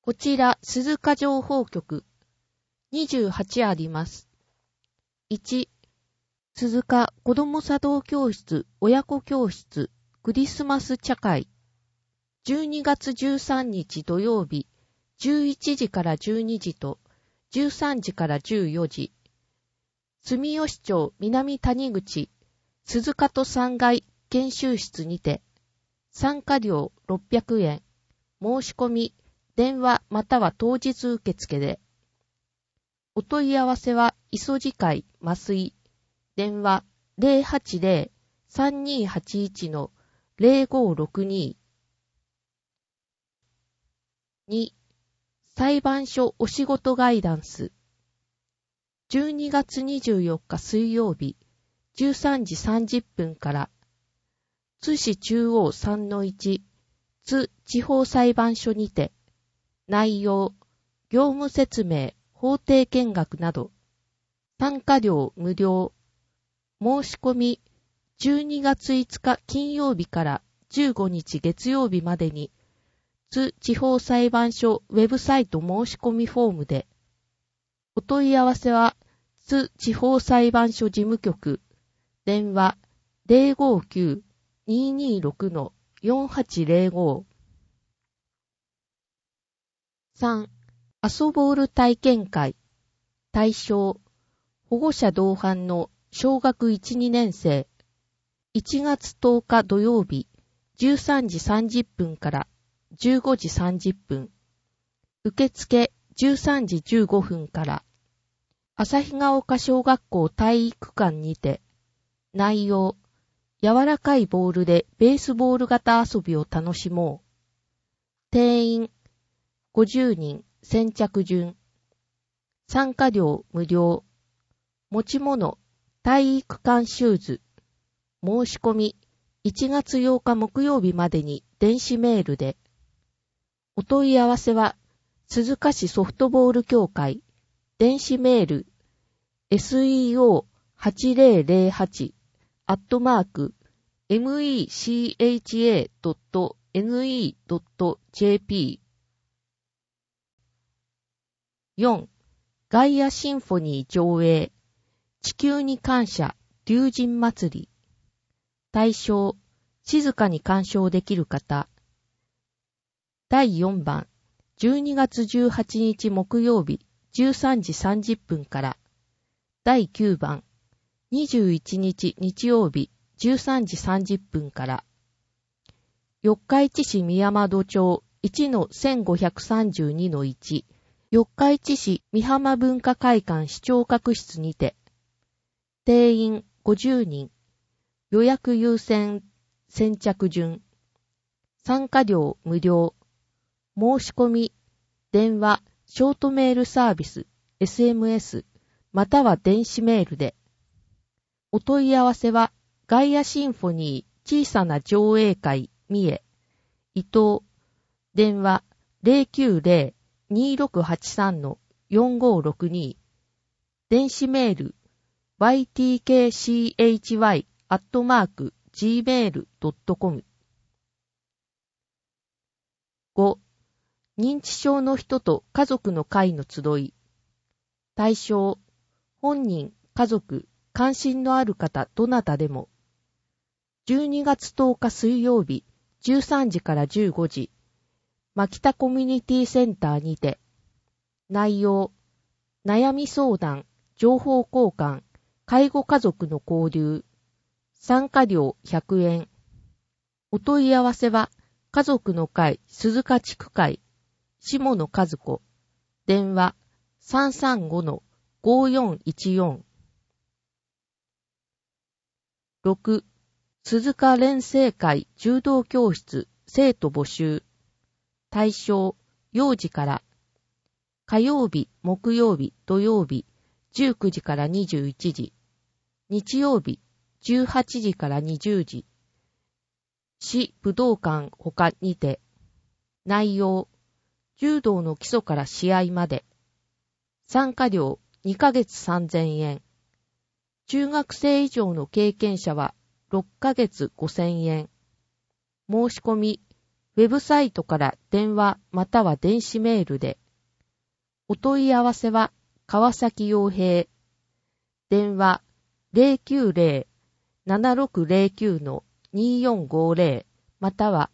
こちら、鈴鹿情報局、28あります。1、鈴鹿子ども茶道教室、親子教室、クリスマス茶会。12月13日土曜日、11時から12時と、13時から14時。住吉町南谷口、鈴鹿と3階研修室にて、参加料600円、申し込み、電話または当日受付で。お問い合わせは、磯路会麻酔、電話080-3281-0562。2、裁判所お仕事ガイダンス。12月24日水曜日、13時30分から、津市中央3-1、津地方裁判所にて、内容、業務説明、法廷見学など、参加料無料、申し込み、12月5日金曜日から15日月曜日までに、津地方裁判所ウェブサイト申し込みフォームで、お問い合わせは、津地方裁判所事務局、電話059-226-4805。3、遊ぼーる体験会。対象、保護者同伴の小学1、2年生。1月10日土曜日、13時30分から15時30分。受付13時15分から。旭ヶ丘小学校体育館にて。内容、柔らかいボールでベースボール型遊びを楽しもう。定員、50人、先着順。参加料無料。持ち物、体育館シューズ。申し込み、1月8日木曜日までに電子メールで。お問い合わせは、鈴鹿市ソフトボール協会、電子メール、seo808-mecha.ne.jp。 4. ガイアシンフォニー上映。地球に感謝、龍神祭り。対象、静かに鑑賞できる方。第4番、12月18日木曜日、13時30分から。第9番、21日日曜日、13時30分から。四日市市宮窓町 1-1532-1、四日市市美浜文化会館視聴覚室にて。定員50人。予約優先先着順。参加料無料。申し込み、電話、ショートメールサービス、SMS、または電子メールで。お問い合わせは、ガイアシンフォニー小さな上映会、三重、伊藤、電話090-2683-4562、電子メール、ytkchy@gmail.com。 5. 認知症の人と家族の会の集い。対象、本人、家族、関心のある方、どなたでも。12月10日水曜日、13時から15時、牧田コミュニティセンターにて。内容、悩み相談、情報交換、介護家族の交流。参加料100円。お問い合わせは、家族の会、鈴鹿地区会、下野和子。電話、335-5414。6. 鈴鹿連成会柔道教室生徒募集。対象、幼児から。火曜日、木曜日、土曜日、19時から21時。日曜日、18時から20時。市武道館他にて。内容、柔道の基礎から試合まで。参加料2ヶ月3000円。中学生以上の経験者は6ヶ月5000円。申し込み、 ウェブサイトから電話または電子メールで。お問い合わせは川崎洋平。電話 090-7609-2450 または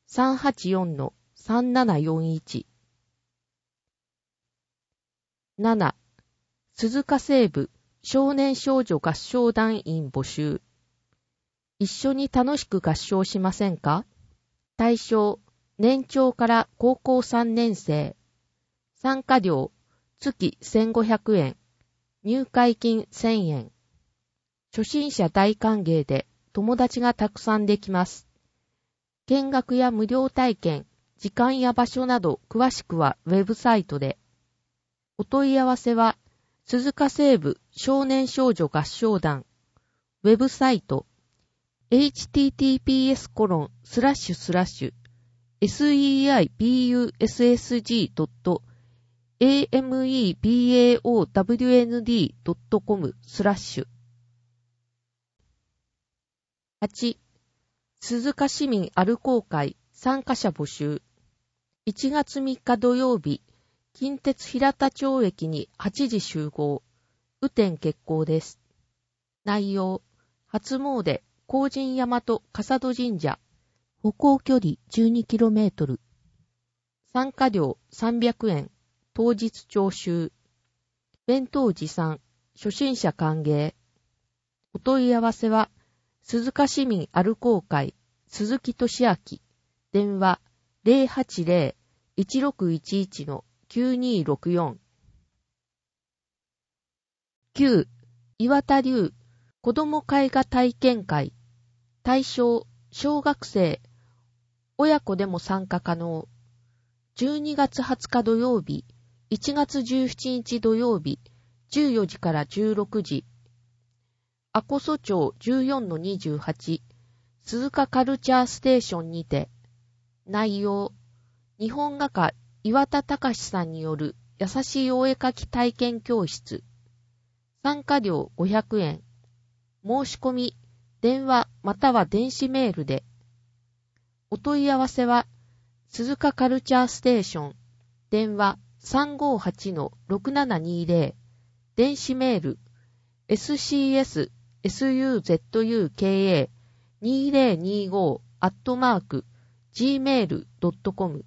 384-3741。7. 鈴鹿西部少年少女合唱団員募集。一緒に楽しく合唱しませんか？対象、年長から高校3年生。参加料、月1500円。入会金1000円。初心者大歓迎で友達がたくさんできます。見学や無料体験、時間や場所など詳しくはウェブサイトで。お問い合わせは、鈴鹿西部少年少女合唱団、ウェブサイト、https://seibussg.amebaownd.com/。8. 鈴鹿市民アルコー会参加者募集。1月3日土曜日、近鉄平田町駅に8時集合。雨天決行です。内容、初詣、高神山と笠戸神社。歩行距離 12km。参加料300円。当日徴収。弁当持参。初心者歓迎。お問い合わせは、鈴鹿市民アルコー会、鈴木俊明。電話 080-1611-9264。9. 岩田流子ども絵画体験会。対象、小学生、親子でも参加可能。12月20日土曜日、1月17日土曜日、14時から16時。阿古蘇町 14-28、鈴鹿カルチャーステーションにて。内容、日本画家岩田隆さんによる優しいお絵描き体験教室。参加料500円。申し込み、電話または電子メールで。お問い合わせは、鈴鹿カルチャーステーション、電話 358-6720、電子メール、scssuzuka2025@gmail.com。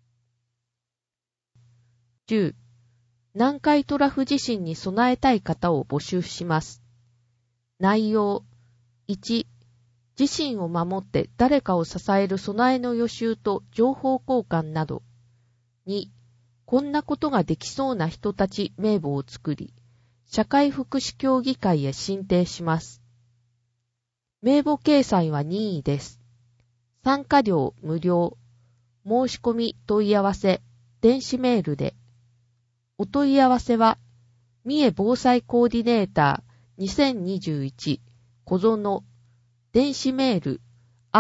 10. 南海トラフ地震に備えたい方を募集します。内容、1. 自身を守って誰かを支える備えの予習と情報交換など。2. こんなことができそうな人たち名簿を作り、社会福祉協議会へ申請します。名簿掲載は任意です。参加料無料。申し込み問い合わせ、電子メールで。お問い合わせは、三重防災コーディネーター2021小園、電子メール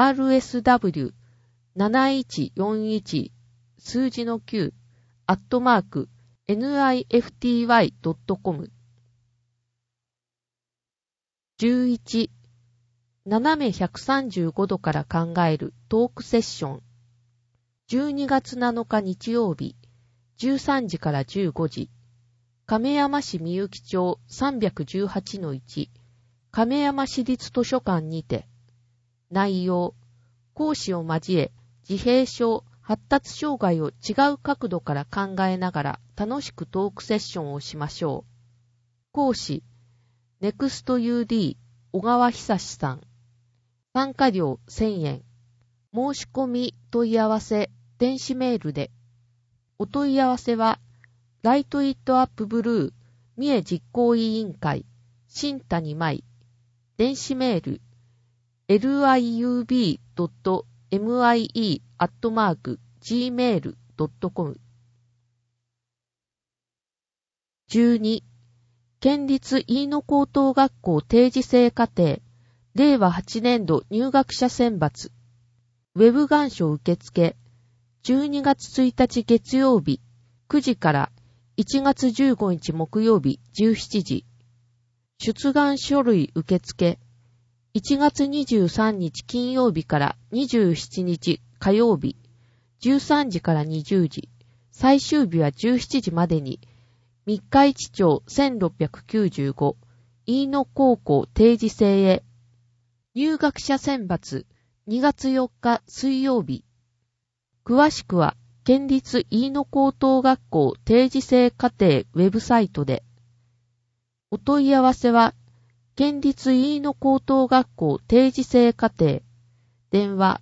rsw7141 数字の9 @nifty.com。 11. 斜め135度から考えるトークセッション。12月7日日曜日、13時から15時。亀山市みゆき町 318-1 亀山市立図書館にて。内容、講師を交え自閉症、発達障害を違う角度から考えながら楽しくトークセッションをしましょう。講師、ネクスト UD 小川久志さん。参加料1000円。申し込み問い合わせ、電子メールで。お問い合わせは、ライトイットアップブルー三重実行委員会新谷舞、電子メール liub.mie@gmail.com。 12. 県立飯野高等学校定時制課程令和8年度入学者選抜ウェブ願書受付12月1日月曜日9時から1月15日木曜日17時。出願書類受付。1月23日金曜日から27日火曜日 13時から20時、最終日は17時までに、三日市町1695、飯野高校定時制へ。入学者選抜、2月4日水曜日。詳しくは、県立飯野高等学校定時制課程ウェブサイトで。お問い合わせは、県立飯野高等学校定時制課程、電話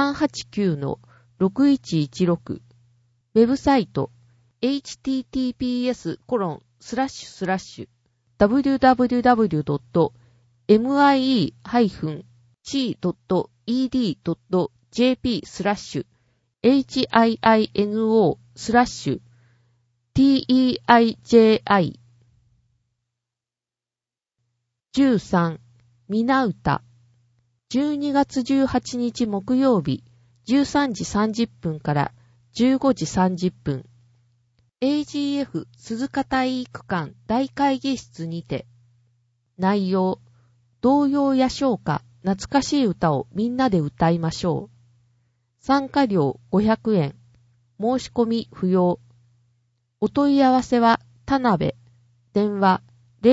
389-6116、ウェブサイト、https://www.mie-hino/teiji。13. みなうた。12月18日木曜日、13時30分から15時30分。AGF 鈴鹿体育館大会議室にて。内容、童謡や唱歌、懐かしい歌をみんなで歌いましょう。参加料500円。申し込み不要。お問い合わせは田辺。電話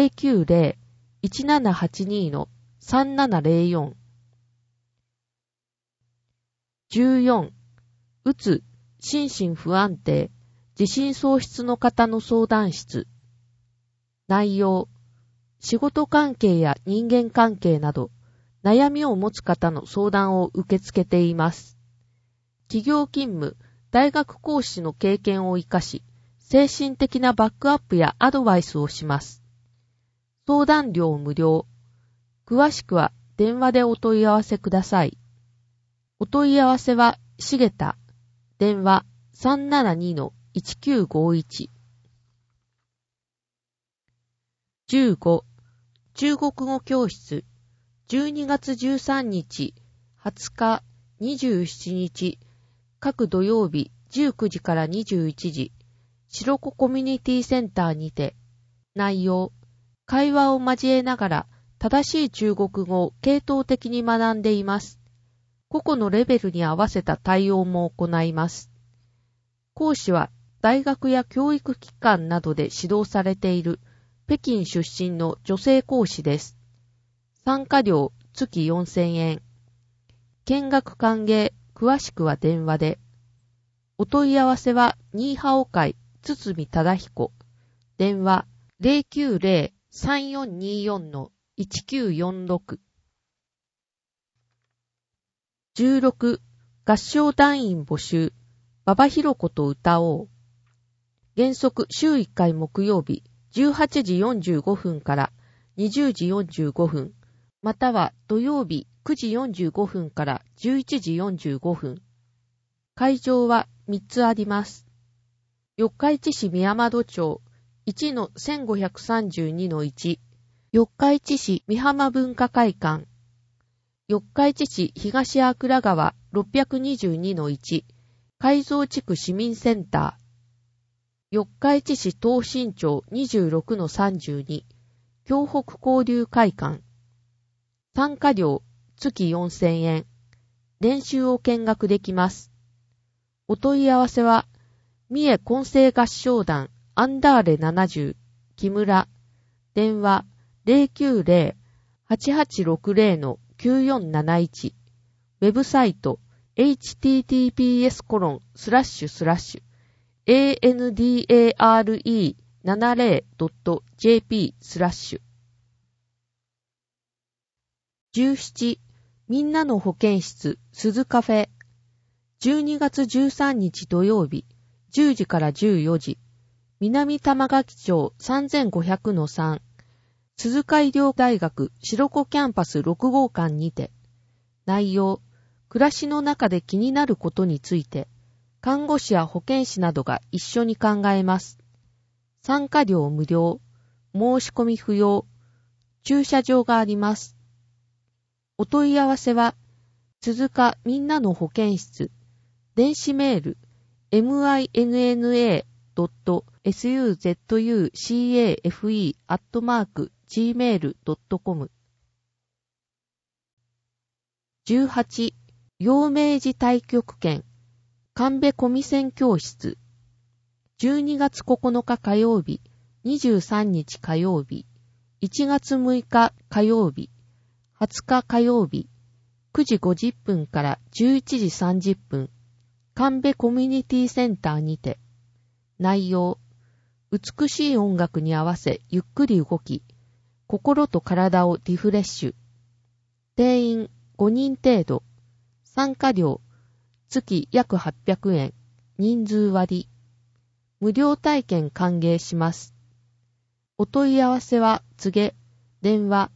090-1782-3704。14. うつ、心身不安定、自信喪失の方の相談室。内容、仕事関係や人間関係など、悩みを持つ方の相談を受け付けています。企業勤務、大学講師の経験を生かし、精神的なバックアップやアドバイスをします。相談料無料。詳しくは電話でお問い合わせください。お問い合わせは、しげた。電話 372-1951。15. 中国語教室。12月13日、20日、27日、各土曜日19時から21時、白子コミュニティセンターにて。内容、会話を交えながら正しい中国語を系統的に学んでいます。個々のレベルに合わせた対応も行います。講師は大学や教育機関などで指導されている北京出身の女性講師です。参加料月4000円。見学歓迎、詳しくは電話で。お問い合わせはニーハオ会堤忠彦。電話 090-3424-1946。16. 合唱団員募集。馬場ひろ子と歌おう。原則週1回木曜日18時45分から20時45分、または土曜日9時45分から11時45分。会場は3つあります。四日市市宮窓町 1-1532-1、四日市市美浜文化会館、四日市市東阿倉川 622-1、海蔵地区市民センター、四日市市東新町 26-32、京北交流会館。参加料月4000円。練習を見学できます。お問い合わせは、三重混声合唱団アンダーレ70、木村。電話 090-8860-9471。ウェブサイト https://andare70.jp/。17. みんなの保健室鈴カフェ。12月13日土曜日10時から14時、南玉垣町 3500-3、鈴鹿医療大学白子キャンパス6号館にて。内容、暮らしの中で気になることについて、看護師や保健師などが一緒に考えます。参加料無料、申し込み不要、駐車場があります。お問い合わせは、鈴鹿みんなの保健室、電子メール、minna.suzucafe@gmail.com。 18. 陽明寺太極拳神戸古味線教室。12月9日火曜日、23日火曜日、1月6日火曜日、20日火曜日、9時50分から11時30分、神戸コミュニティセンターにて。内容、美しい音楽に合わせゆっくり動き、心と体をリフレッシュ。定員5人程度。参加料、月約800円。人数割。無料体験歓迎します。お問い合わせは告げ、電話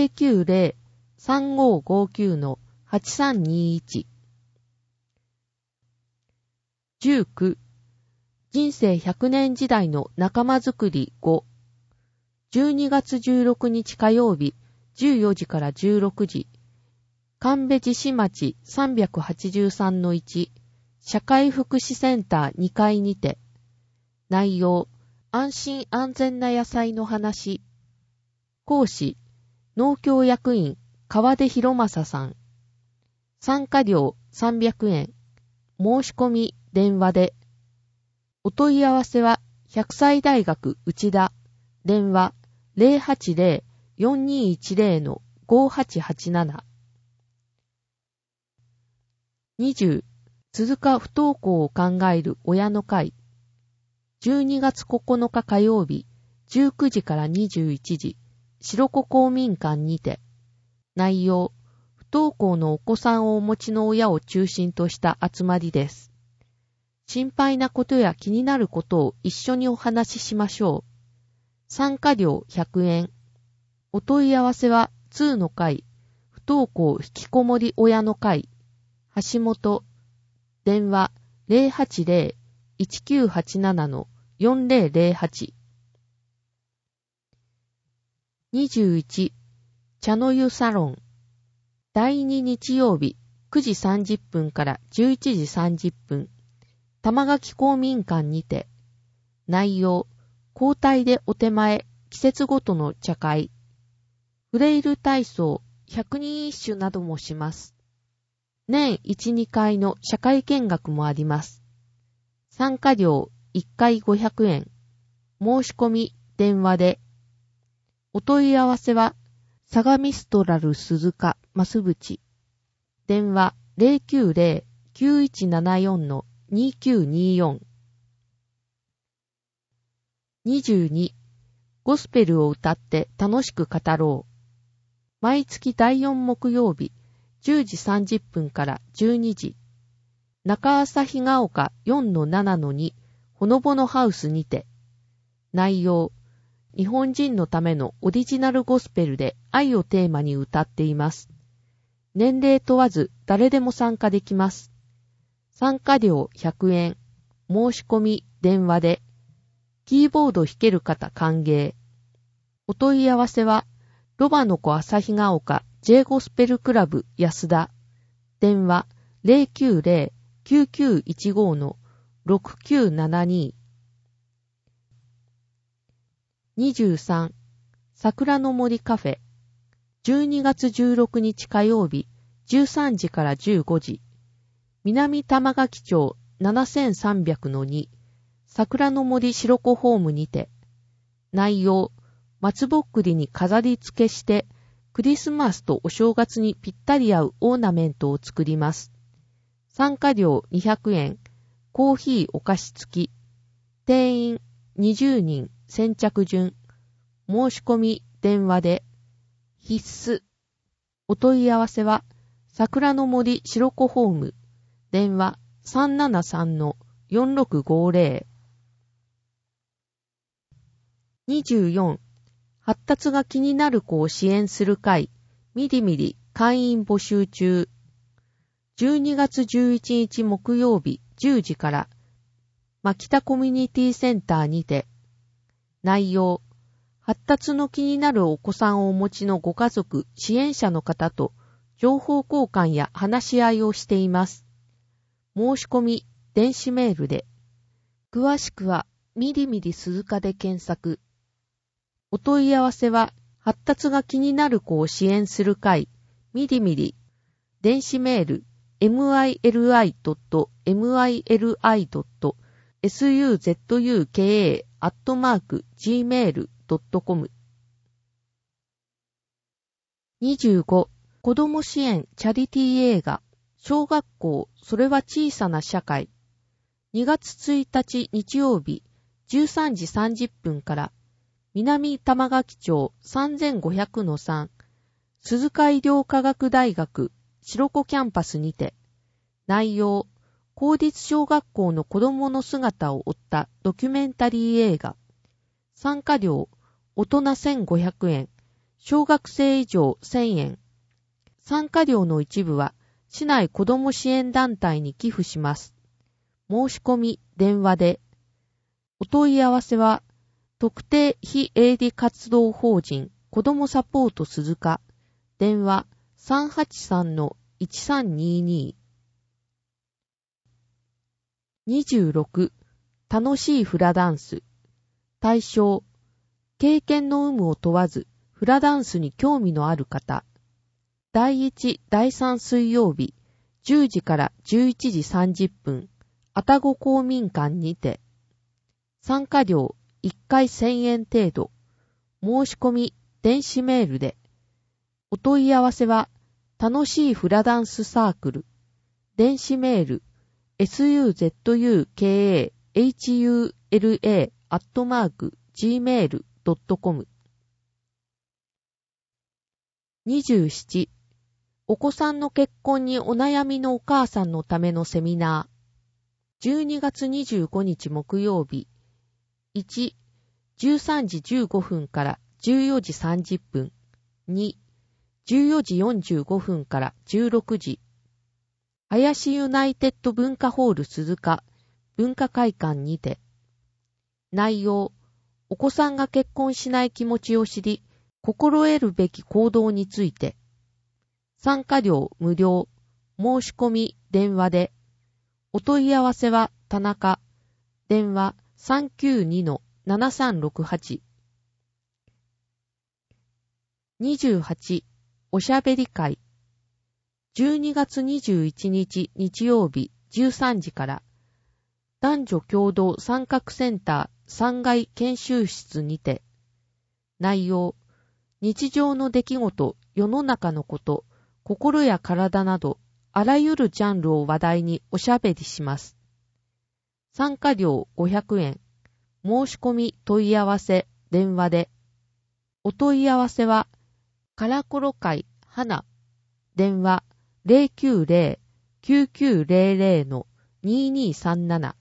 090-3559-8321。19、人生100年時代の仲間づくり5。12月16日火曜日、14時から16時。神戸地市町 383-1 社会福祉センター2階にて。内容、安心安全な野菜の話。講師、農協役員、川出博正さん。参加料300円。申し込み、電話で。お問い合わせは、百歳大学内田。電話、080-4210-5887。20、鈴鹿不登校を考える親の会。12月9日火曜日、19時から21時、白子公民館にて。内容、不登校のお子さんをお持ちの親を中心とした集まりです。心配なことや気になることを一緒にお話ししましょう。参加料100円。お問い合わせは2の会、不登校引きこもり親の会、橋本、電話 080-1987-4008。21、茶の湯サロン。第2日曜日、9時30分から11時30分。玉垣公民館にて。内容、交代でお手前、季節ごとの茶会。フレイル体操、百人一首などもします。年1、2回の社会見学もあります。参加料1回500円。申し込み、電話で。お問い合わせは、相模ストラル鈴鹿増淵。電話 090-9174-2924。22、ゴスペルを歌って楽しく語ろう。毎月第4木曜日、10時30分から12時。中朝日が丘 4-7-2 ほのぼのハウスにて。内容、日本人のためのオリジナルゴスペルで愛をテーマに歌っています。年齢問わず誰でも参加できます。参加料100円。申し込み、電話で。キーボード弾ける方歓迎。お問い合わせは、ロバの子朝日が丘 J ゴスペルクラブ安田。電話 090-9915-6972。23、桜の森カフェ。12月16日火曜日、13時から15時。南玉垣町 7300-2 桜の森白子ホームにて。内容、松ぼっくりに飾り付けして、クリスマスとお正月にぴったり合うオーナメントを作ります。参加料200円、コーヒーお菓子付き。定員20人、先着順。申し込み、電話で。必須。お問い合わせは、桜の森白子ホーム。電話 373-4650。24、発達が気になる子を支援する会、みりみり会員募集中。12月11日木曜日10時から、牧田コミュニティセンターにて。内容、発達の気になるお子さんをお持ちのご家族、支援者の方と、情報交換や話し合いをしています。申し込み、電子メールで。詳しくは、みりみり鈴鹿で検索。お問い合わせは、発達が気になる子を支援する会、みりみり、電子メール、 mili.suzuka@gmail.com。 25. 子供支援チャリティー映画、小学校それは小さな社会。2月1日日曜日、13時30分から、南玉垣町 3500-3、鈴鹿医療科学大学白子キャンパスにて、内容、公立小学校の子供の姿を追ったドキュメンタリー映画。参加料、大人1500円、小学生以上1000円。参加料の一部は、市内子ども支援団体に寄付します。申し込み、電話で。お問い合わせは、特定非営利活動法人子どもサポート鈴鹿。電話 383-1322。26. 楽しいフラダンス。対象、経験の有無を問わず、フラダンスに興味のある方。第1、第3水曜日、10時から11時30分、愛宕公民館にて。参加料、1回1000円程度。申し込み、電子メールで。お問い合わせは、楽しいフラダンスサークル。電子メール、suzukahula@gmail.com。 27. お子さんの結婚にお悩みのお母さんのためのセミナー。12月25日木曜日。1、13時15分から14時30分。2、14時45分から16時。林ユナイテッド文化ホール鈴鹿文化会館にて。内容、お子さんが結婚しない気持ちを知り、心得るべき行動について。参加料無料。申し込み電話で。お問い合わせは田中。電話 392-7368。28. おしゃべり会。12月21日日曜日13時から、男女共同参画センター3階研修室にて。内容、日常の出来事、世の中のこと、心や体など、あらゆるジャンルを話題におしゃべりします。参加料500円。申し込み問い合わせ電話で。お問い合わせは、カラコロ会花。電話 090-9900-2237。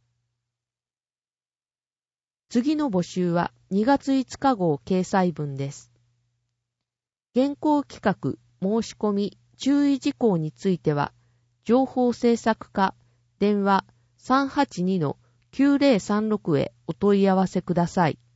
次の募集は2月5日号掲載分です。現行企画、申し込み、注意事項については、情報制作課、電話 382-9036 へお問い合わせください。